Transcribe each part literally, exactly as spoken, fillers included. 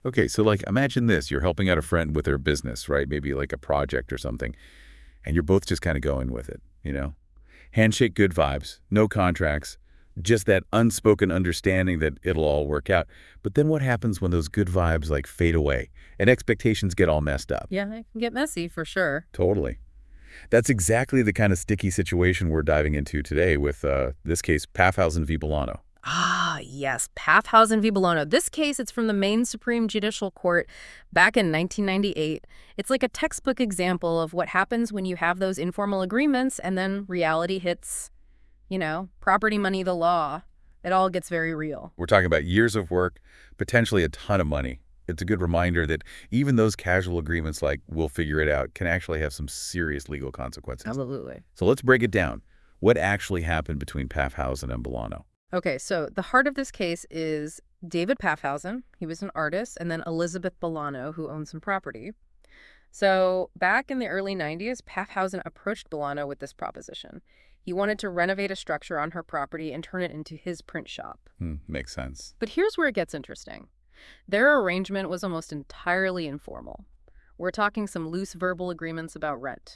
Okay, so like imagine this. You're helping out a friend with their business, right? Maybe like a project or something, and you're both just kind of going with it, you know? Handshake, good vibes, no contracts, just that unspoken understanding that it'll all work out. But then what happens when those good vibes like fade away and expectations get all messed up? Yeah, it can get messy for sure. Totally. That's exactly the kind of sticky situation we're diving into today with, uh, this case, Paffhausen v. Bolano. Ah, yes, Paffhausen v. Bolano. This case, it's from the Maine Supreme Judicial Court back in nineteen ninety-eight. It's like a textbook example of what happens when you have those informal agreements and then reality hits, you know, property, money, the law. It all gets very real. We're talking about years of work, potentially a ton of money. It's a good reminder that even those casual agreements like we'll figure it out can actually have some serious legal consequences. Absolutely. So let's break it down. What actually happened between Paffhausen and Bolano? Okay, so the heart of this case is David Paffhausen. He was an artist, and then Elizabeth Bolano, who owned some property. So back in the early nineties, Paffhausen approached Bolano with this proposition. He wanted to renovate a structure on her property and turn it into his print shop. Hmm, makes sense. But here's where it gets interesting. Their arrangement was almost entirely informal. We're talking some loose verbal agreements about rent.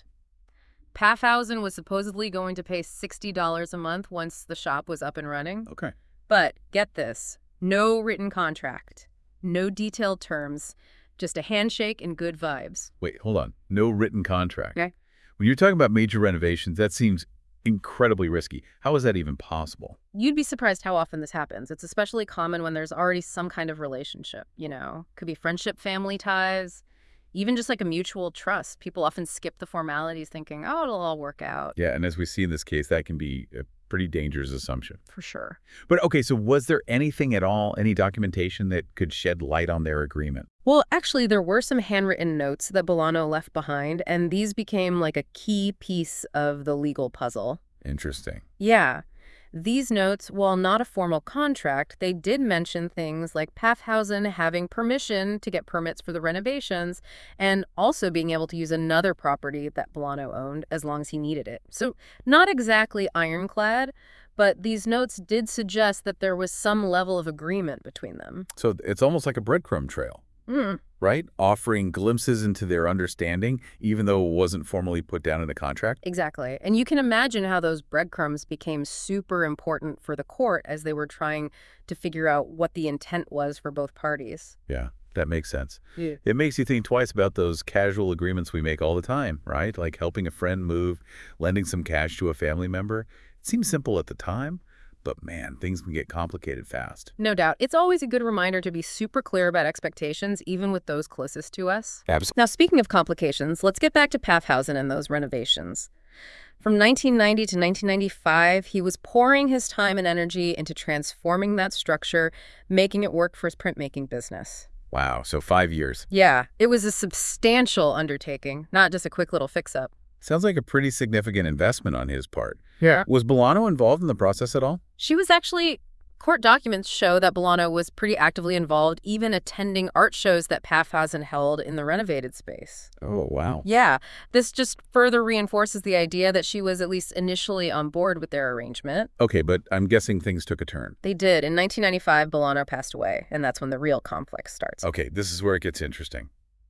Paffhausen was supposedly going to pay sixty dollars a month once the shop was up and running. Okay. But get this, no written contract, no detailed terms, just a handshake and good vibes. Wait, hold on. No written contract. Okay. When you're talking about major renovations, that seems incredibly risky. How is that even possible? You'd be surprised how often this happens. It's especially common when there's already some kind of relationship, you know. Could be friendship, family ties, even just like a mutual trust. People often skip the formalities thinking, oh, it'll all work out. Yeah, and as we see in this case, that can be a pretty dangerous assumption. For sure. But okay, so was there anything at all, any documentation that could shed light on their agreement? Well, actually, there were some handwritten notes that Bolano left behind, and these became like a key piece of the legal puzzle. Interesting. Yeah. These notes, while not a formal contract, they did mention things like Paffhausen having permission to get permits for the renovations and also being able to use another property that Bolano owned as long as he needed it. So not exactly ironclad, but these notes did suggest that there was some level of agreement between them. So it's almost like a breadcrumb trail. Mm. Right? Offering glimpses into their understanding, even though it wasn't formally put down in the contract? Exactly. And you can imagine how those breadcrumbs became super important for the court as they were trying to figure out what the intent was for both parties. Yeah, that makes sense. Yeah. It makes you think twice about those casual agreements we make all the time, right? Like helping a friend move, lending some cash to a family member. It seems simple at the time, but man, things can get complicated fast. No doubt. It's always a good reminder to be super clear about expectations, even with those closest to us. Absolutely. Now, speaking of complications, let's get back to Paffhausen and those renovations. From nineteen ninety to nineteen ninety-five, he was pouring his time and energy into transforming that structure, making it work for his printmaking business. Wow, so five years. Yeah, it was a substantial undertaking, not just a quick little fix-up. Sounds like a pretty significant investment on his part. Yeah. Was Bolano involved in the process at all? She was actually, court documents show that Bolano was pretty actively involved, even attending art shows that Paffhausen held in the renovated space. Oh, wow. Yeah, this just further reinforces the idea that she was at least initially on board with their arrangement. Okay, but I'm guessing things took a turn. They did. In nineteen ninety-five, Bolano passed away, and that's when the real conflict starts. Okay, this is where it gets interesting.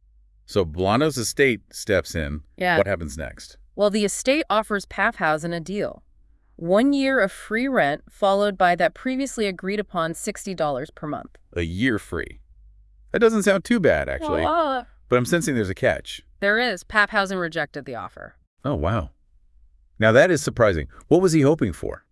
So Bolano's estate steps in. Yeah. What happens next? Well, the estate offers Paffhausen a deal. One year of free rent, followed by that previously agreed upon sixty dollars per month. A year free. That doesn't sound too bad, actually. Well, uh, But I'm sensing there's a catch. there is. Paffhausen rejected the offer. Oh, wow. Now that is surprising. What was he hoping for?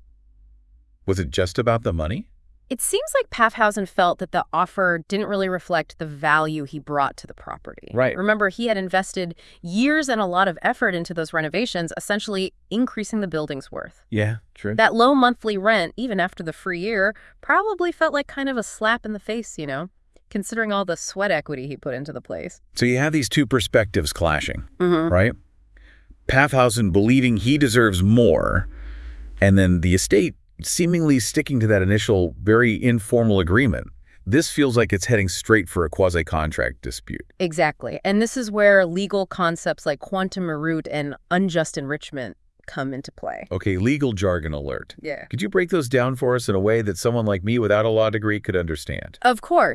Was it just about the money? It seems like Paffhausen felt that the offer didn't really reflect the value he brought to the property. Right. Remember, he had invested years and a lot of effort into those renovations, essentially increasing the building's worth. Yeah, true. That low monthly rent, even after the free year, probably felt like kind of a slap in the face, you know, considering all the sweat equity he put into the place. So you have these two perspectives clashing, Mm-hmm. right? Paffhausen believing he deserves more, and then the estate seemingly sticking to that initial, very informal agreement. This feels like it's heading straight for a quasi-contract dispute. Exactly. And this is where legal concepts like quantum meruit and unjust enrichment come into play. Okay, legal jargon alert. Yeah. Could you break those down for us in a way that someone like me without a law degree could understand? Of course.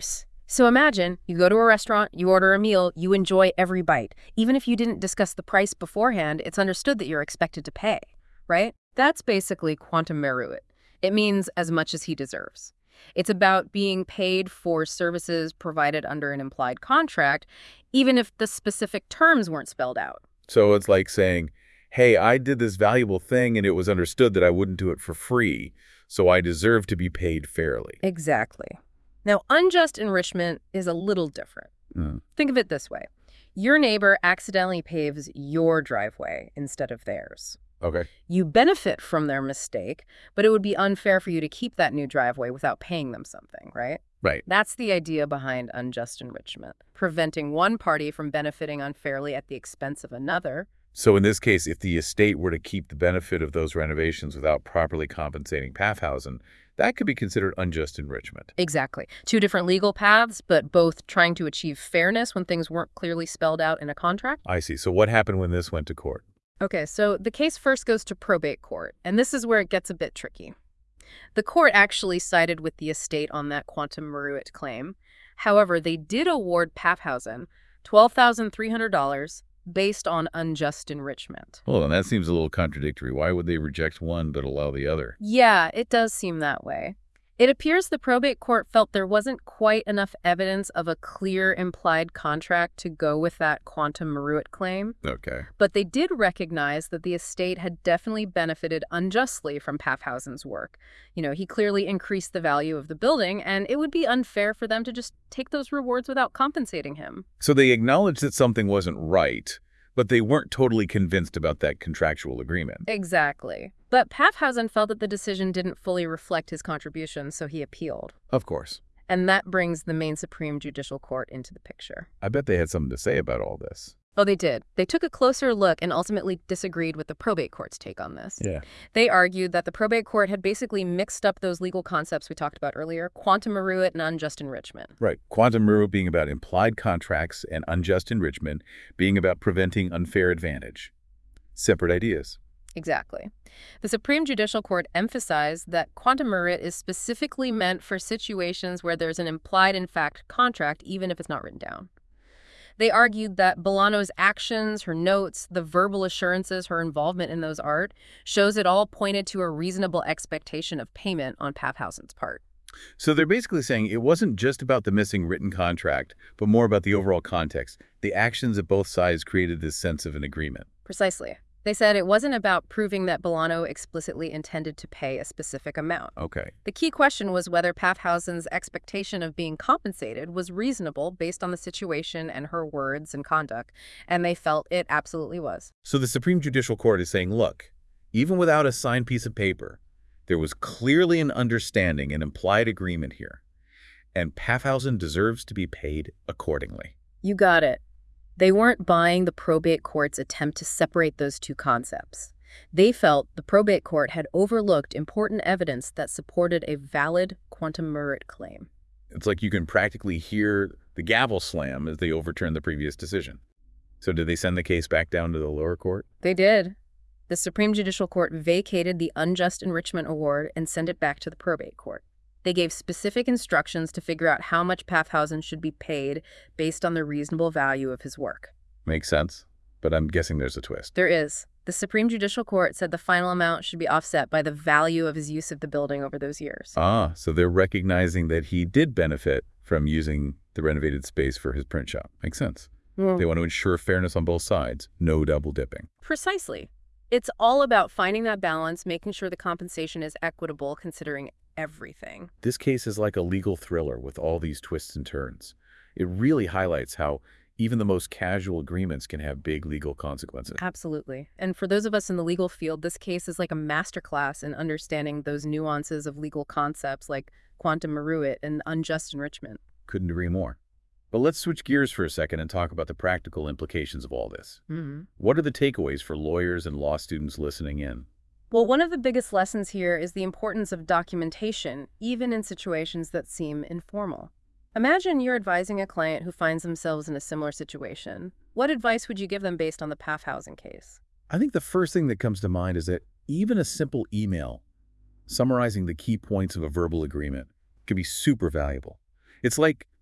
So imagine you go to a restaurant, you order a meal, you enjoy every bite. Even if you didn't discuss the price beforehand, it's understood that you're expected to pay, right? That's basically quantum meruit. It means as much as he deserves. It's about being paid for services provided under an implied contract, even if the specific terms weren't spelled out. So it's like saying, hey, I did this valuable thing and it was understood that I wouldn't do it for free, so I deserve to be paid fairly. Exactly. Now, unjust enrichment is a little different. Mm. Think of it this way. Your neighbor accidentally paves your driveway instead of theirs. Okay. You benefit from their mistake, but it would be unfair for you to keep that new driveway without paying them something, right? Right. That's the idea behind unjust enrichment, preventing one party from benefiting unfairly at the expense of another. So in this case, if the estate were to keep the benefit of those renovations without properly compensating Paffhausen, that could be considered unjust enrichment. Exactly. Two different legal paths, but both trying to achieve fairness when things weren't clearly spelled out in a contract. I see. So what happened when this went to court? Okay, so the case first goes to probate court, and this is where it gets a bit tricky. The court actually sided with the estate on that quantum meruit claim. However, they did award Paffhausen twelve thousand three hundred dollars based on unjust enrichment. Well, and that seems a little contradictory. Why would they reject one but allow the other? Yeah, it does seem that way. It appears the probate court felt there wasn't quite enough evidence of a clear implied contract to go with that quantum meruit claim. Okay. But they did recognize that the estate had definitely benefited unjustly from Paffhausen's work. You know, he clearly increased the value of the building, and it would be unfair for them to just take those rewards without compensating him. So they acknowledged that something wasn't right, but they weren't totally convinced about that contractual agreement. Exactly. But Paffhausen felt that the decision didn't fully reflect his contribution, so he appealed. Of course. And that brings the Maine Supreme Judicial Court into the picture. I bet they had something to say about all this. Oh, they did. They took a closer look and ultimately disagreed with the probate court's take on this. Yeah. They argued that the probate court had basically mixed up those legal concepts we talked about earlier, quantum meruit and unjust enrichment. Right. Quantum meruit being about implied contracts and unjust enrichment being about preventing unfair advantage. Separate ideas. Exactly. The Supreme Judicial Court emphasized that quantum meruit is specifically meant for situations where there's an implied in fact contract, even if it's not written down. They argued that Bolano's actions, her notes, the verbal assurances, her involvement in those art, shows it all pointed to a reasonable expectation of payment on Paffhausen's part. So they're basically saying it wasn't just about the missing written contract, but more about the overall context. The actions of both sides created this sense of an agreement. Precisely. They said it wasn't about proving that Bolano explicitly intended to pay a specific amount. Okay. The key question was whether Paffhausen's expectation of being compensated was reasonable based on the situation and her words and conduct, and they felt it absolutely was. So the Supreme Judicial Court is saying, look, even without a signed piece of paper, there was clearly an understanding, an implied agreement here, and Paffhausen deserves to be paid accordingly. You got it. They weren't buying the probate court's attempt to separate those two concepts. They felt the probate court had overlooked important evidence that supported a valid quantum meruit claim. It's like you can practically hear the gavel slam as they overturn the previous decision. So did they send the case back down to the lower court? They did. The Supreme Judicial Court vacated the unjust enrichment award and sent it back to the probate court. They gave specific instructions to figure out how much Paffhausen should be paid based on the reasonable value of his work. Makes sense, but I'm guessing there's a twist. There is. The Supreme Judicial Court said the final amount should be offset by the value of his use of the building over those years. Ah, so they're recognizing that he did benefit from using the renovated space for his print shop. Makes sense. Mm. They want to ensure fairness on both sides, no double dipping. Precisely. It's all about finding that balance, making sure the compensation is equitable, considering everything. This case is like a legal thriller with all these twists and turns. It really highlights how even the most casual agreements can have big legal consequences. Absolutely. And for those of us in the legal field, this case is like a masterclass in understanding those nuances of legal concepts like quantum meruit and unjust enrichment. Couldn't agree more. But let's switch gears for a second and talk about the practical implications of all this. Mm-hmm. What are the takeaways for lawyers and law students listening in? Well, one of the biggest lessons here is the importance of documentation, even in situations that seem informal. Imagine you're advising a client who finds themselves in a similar situation. What advice would you give them based on the Paffhausen case? I think the first thing that comes to mind is that even a simple email summarizing the key points of a verbal agreement can be super valuable. It's like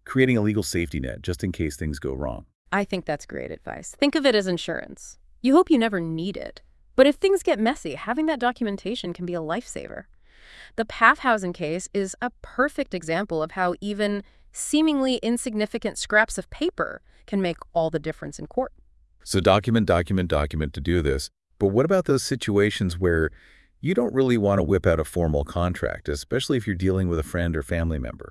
creating a legal safety net just in case things go wrong. I think that's great advice. Think of it as insurance. You hope you never need it. But if things get messy, having that documentation can be a lifesaver. The Paffhausen case is a perfect example of how even seemingly insignificant scraps of paper can make all the difference in court. So document, document, document to do this. But what about those situations where you don't really want to whip out a formal contract, especially if you're dealing with a friend or family member?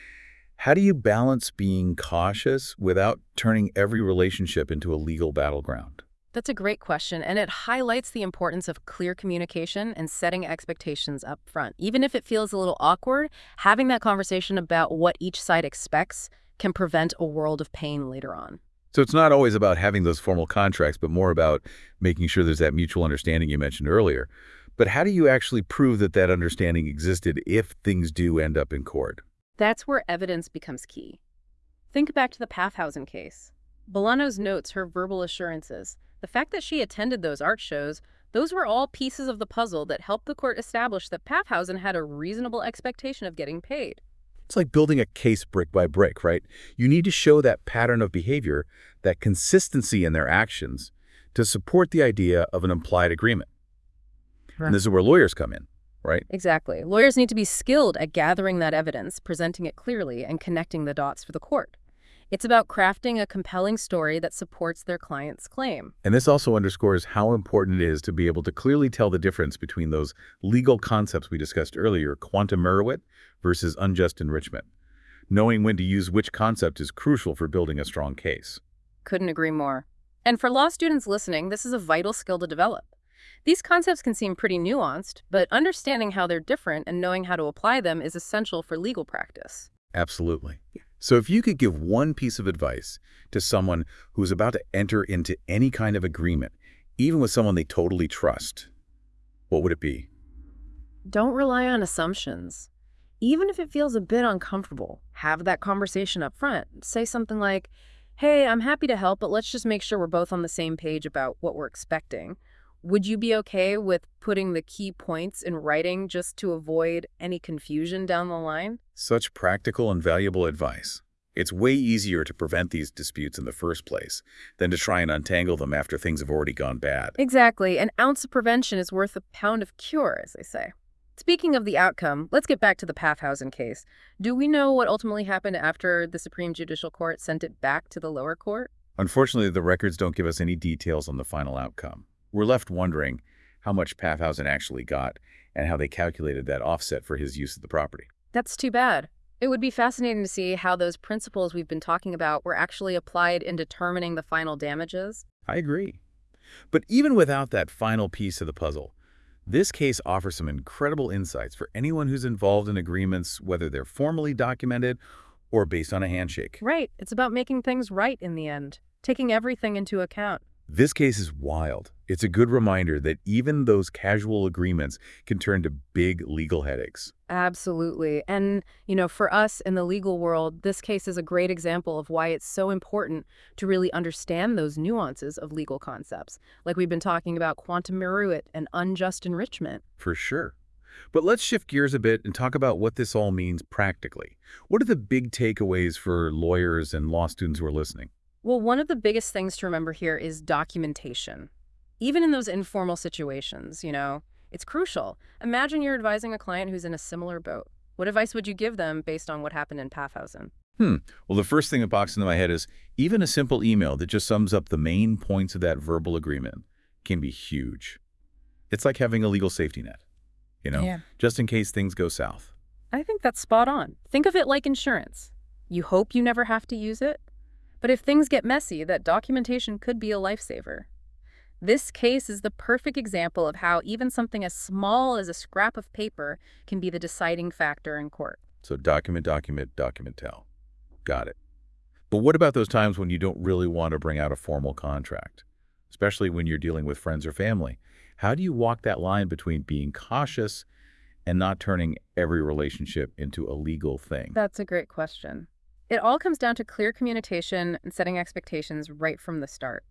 How do you balance being cautious without turning every relationship into a legal battleground? That's a great question, and it highlights the importance of clear communication and setting expectations up front. Even if it feels a little awkward, having that conversation about what each side expects can prevent a world of pain later on. So it's not always about having those formal contracts, but more about making sure there's that mutual understanding you mentioned earlier. But how do you actually prove that that understanding existed if things do end up in court? That's where evidence becomes key. Think back to the Paffhausen case. Bolano's notes, her verbal assurances, the fact that she attended those art shows, those were all pieces of the puzzle that helped the court establish that Paffhausen had a reasonable expectation of getting paid. It's like building a case brick by brick, right? You need to show that pattern of behavior, that consistency in their actions, to support the idea of an implied agreement. Right. And this is where lawyers come in, right? Exactly. Lawyers need to be skilled at gathering that evidence, presenting it clearly, and connecting the dots for the court. It's about crafting a compelling story that supports their client's claim. And this also underscores how important it is to be able to clearly tell the difference between those legal concepts we discussed earlier, quantum meruit versus unjust enrichment. Knowing when to use which concept is crucial for building a strong case. Couldn't agree more. And for law students listening, this is a vital skill to develop. These concepts can seem pretty nuanced, but understanding how they're different and knowing how to apply them is essential for legal practice. Absolutely. So if you could give one piece of advice to someone who's about to enter into any kind of agreement, even with someone they totally trust, what would it be? Don't rely on assumptions. Even if it feels a bit uncomfortable, have that conversation up front. Say something like, hey, I'm happy to help, but let's just make sure we're both on the same page about what we're expecting. Would you be okay with putting the key points in writing just to avoid any confusion down the line? Such practical and valuable advice. It's way easier to prevent these disputes in the first place than to try and untangle them after things have already gone bad. Exactly. An ounce of prevention is worth a pound of cure, as they say. Speaking of the outcome, let's get back to the Paffhausen case. Do we know what ultimately happened after the Supreme Judicial Court sent it back to the lower court? Unfortunately, the records don't give us any details on the final outcome. We're left wondering how much Paffhausen actually got and how they calculated that offset for his use of the property. That's too bad. It would be fascinating to see how those principles we've been talking about were actually applied in determining the final damages. I agree. But even without that final piece of the puzzle, this case offers some incredible insights for anyone who's involved in agreements, whether they're formally documented or based on a handshake. Right. It's about making things right in the end, taking everything into account. This case is wild. It's a good reminder that even those casual agreements can turn to big legal headaches. Absolutely. And, you know, for us in the legal world, this case is a great example of why it's so important to really understand those nuances of legal concepts, like we've been talking about quantum meruit and unjust enrichment. For sure. But let's shift gears a bit and talk about what this all means practically. What are the big takeaways for lawyers and law students who are listening? Well, one of the biggest things to remember here is documentation. Even in those informal situations, you know, it's crucial. Imagine you're advising a client who's in a similar boat. What advice would you give them based on what happened in Paffhausen? Hmm. Well, the first thing that pops into my head is even a simple email that just sums up the main points of that verbal agreement can be huge. It's like having a legal safety net, you know, Yeah. just in case things go south. I think that's spot on. Think of it like insurance. You hope you never have to use it, but if things get messy, that documentation could be a lifesaver. This case is the perfect example of how even something as small as a scrap of paper can be the deciding factor in court. So document, document, document, tell. Got it. But what about those times when you don't really want to bring out a formal contract, especially when you're dealing with friends or family? How do you walk that line between being cautious and not turning every relationship into a legal thing? That's a great question. It all comes down to clear communication and setting expectations right from the start.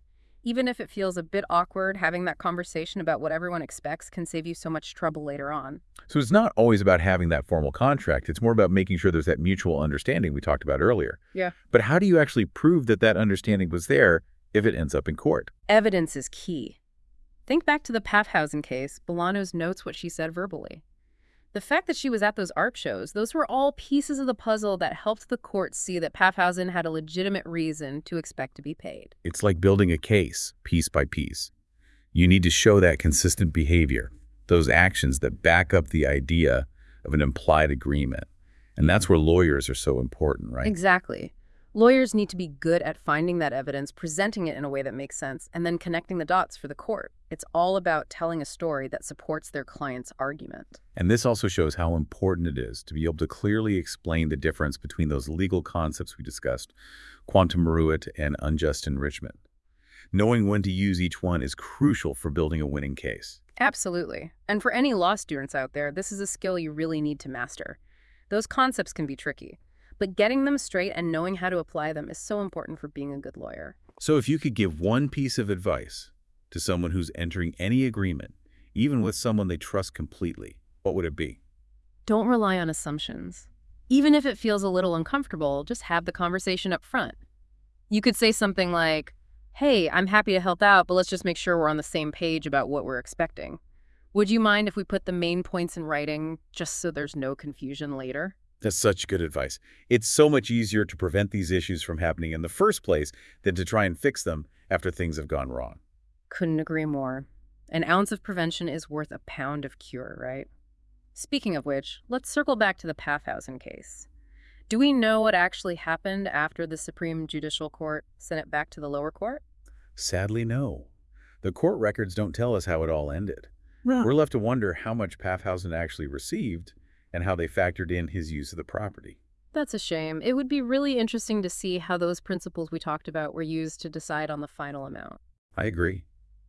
Even if it feels a bit awkward, having that conversation about what everyone expects can save you so much trouble later on. So it's not always about having that formal contract. It's more about making sure there's that mutual understanding we talked about earlier. Yeah. But how do you actually prove that that understanding was there if it ends up in court? Evidence is key. Think back to the Paffhausen case. Bolanos notes what she said verbally. The fact that she was at those art shows, those were all pieces of the puzzle that helped the court see that Paffhausen had a legitimate reason to expect to be paid. It's like building a case, piece by piece. You need to show that consistent behavior, those actions that back up the idea of an implied agreement. And that's where lawyers are so important, right? Exactly. Lawyers need to be good at finding that evidence, presenting it in a way that makes sense, and then connecting the dots for the court. It's all about telling a story that supports their client's argument. And this also shows how important it is to be able to clearly explain the difference between those legal concepts we discussed, quantum meruit and unjust enrichment. Knowing when to use each one is crucial for building a winning case. Absolutely. And for any law students out there, this is a skill you really need to master. Those concepts can be tricky, but getting them straight and knowing how to apply them is so important for being a good lawyer. So if you could give one piece of advice to someone who's entering any agreement, even with someone they trust completely, what would it be? Don't rely on assumptions. Even if it feels a little uncomfortable, just have the conversation up front. You could say something like, "Hey, I'm happy to help out, but let's just make sure we're on the same page about what we're expecting. Would you mind if we put the main points in writing just so there's no confusion later?" That's such good advice. It's so much easier to prevent these issues from happening in the first place than to try and fix them after things have gone wrong. Couldn't agree more. An ounce of prevention is worth a pound of cure, right? Speaking of which, let's circle back to the Paffhausen case. Do we know what actually happened after the Supreme Judicial Court sent it back to the lower court? Sadly, no. The court records don't tell us how it all ended. We're left to wonder how much Paffhausen actually received and how they factored in his use of the property. That's a shame. It would be really interesting to see how those principles we talked about were used to decide on the final amount. I agree.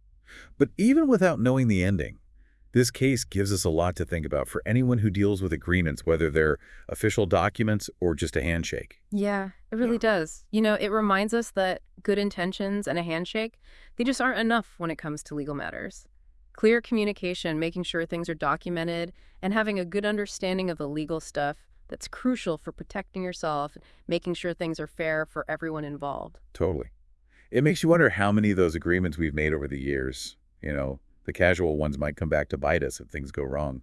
But even without knowing the ending, this case gives us a lot to think about for anyone who deals with agreements, whether they're official documents or just a handshake. Yeah, it really does. You know, it reminds us that good intentions and a handshake, they just aren't enough when it comes to legal matters. Clear communication, making sure things are documented, and having a good understanding of the legal stuff, that's crucial for protecting yourself, making sure things are fair for everyone involved. Totally. It makes you wonder how many of those agreements we've made over the years, you know, the casual ones might come back to bite us if things go wrong.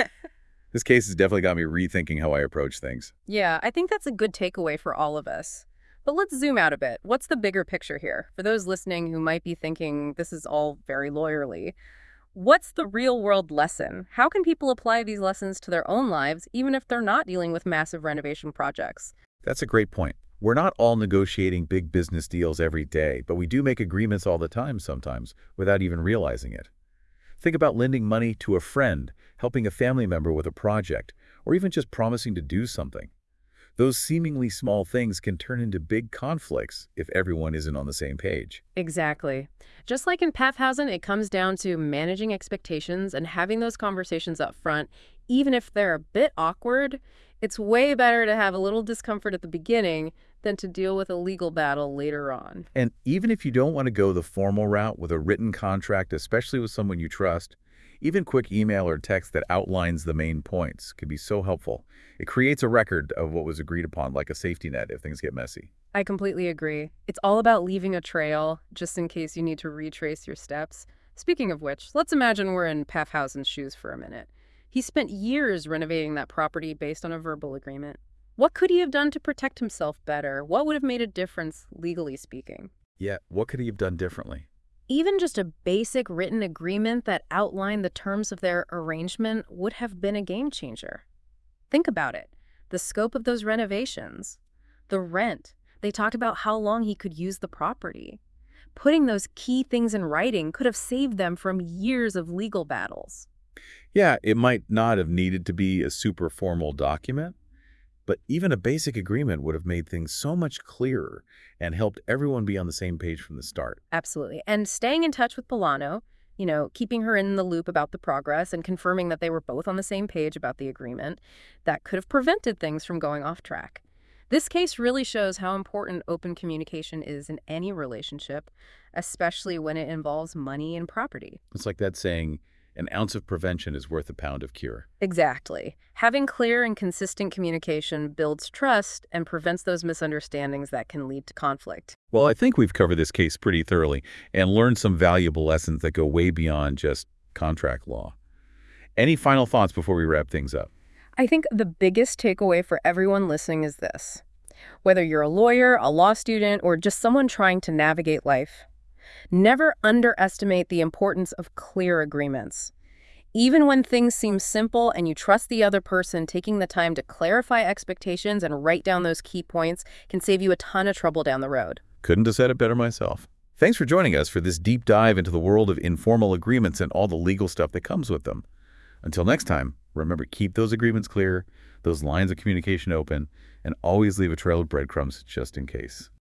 This case has definitely got me rethinking how I approach things. Yeah, I think that's a good takeaway for all of us. But let's zoom out a bit. What's the bigger picture here? For those listening who might be thinking this is all very lawyerly, what's the real-world lesson? How can people apply these lessons to their own lives, even if they're not dealing with massive renovation projects? That's a great point. We're not all negotiating big business deals every day, but we do make agreements all the time sometimes without even realizing it. Think about lending money to a friend, helping a family member with a project, or even just promising to do something. Those seemingly small things can turn into big conflicts if everyone isn't on the same page. Exactly. Just like in Paffhausen, it comes down to managing expectations and having those conversations up front, even if they're a bit awkward. It's way better to have a little discomfort at the beginning than to deal with a legal battle later on. And even if you don't want to go the formal route with a written contract, especially with someone you trust, even quick email or text that outlines the main points can be so helpful. It creates a record of what was agreed upon, like a safety net if things get messy. I completely agree. It's all about leaving a trail, just in case you need to retrace your steps. Speaking of which, let's imagine we're in Paffhausen's shoes for a minute. He spent years renovating that property based on a verbal agreement. What could he have done to protect himself better? What would have made a difference, legally speaking? Yeah, what could he have done differently? Even just a basic written agreement that outlined the terms of their arrangement would have been a game changer. Think about it. The scope of those renovations, the rent. They talked about how long he could use the property. Putting those key things in writing could have saved them from years of legal battles. Yeah, it might not have needed to be a super formal document, but even a basic agreement would have made things so much clearer and helped everyone be on the same page from the start. Absolutely. And staying in touch with Bolano, you know, keeping her in the loop about the progress and confirming that they were both on the same page about the agreement, that could have prevented things from going off track. This case really shows how important open communication is in any relationship, especially when it involves money and property. It's like that saying, an ounce of prevention is worth a pound of cure. Exactly. Having clear and consistent communication builds trust and prevents those misunderstandings that can lead to conflict. Well, I think we've covered this case pretty thoroughly and learned some valuable lessons that go way beyond just contract law. Any final thoughts before we wrap things up? I think the biggest takeaway for everyone listening is this. Whether you're a lawyer, a law student, or just someone trying to navigate life, never underestimate the importance of clear agreements. Even when things seem simple and you trust the other person, taking the time to clarify expectations and write down those key points can save you a ton of trouble down the road. Couldn't have said it better myself. Thanks for joining us for this deep dive into the world of informal agreements and all the legal stuff that comes with them. Until next time, remember, keep those agreements clear, those lines of communication open, and always leave a trail of breadcrumbs just in case.